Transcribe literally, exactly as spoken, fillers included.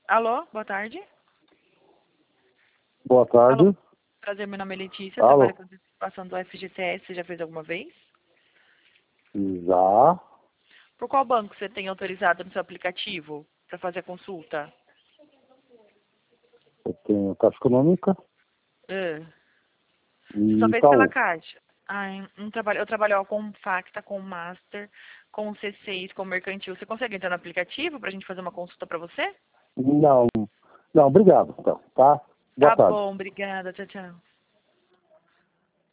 Alô, boa tarde. Boa tarde. Alô, prazer, meu nome é Letícia, Alô. trabalho com participação do F G T S, você já fez alguma vez? Já. Por qual banco você tem autorizado no seu aplicativo para fazer a consulta? Eu tenho Caixa Econômica Ah, você e só fez pela Itaú. Caixa? Ah, um trabalho, eu trabalho com Facta, com Master, com C seis, com Mercantil. Você consegue entrar no aplicativo para a gente fazer uma consulta para você? Não. Não, obrigado, então, tá? Boa Tá tarde. bom, obrigada. Tchau, tchau.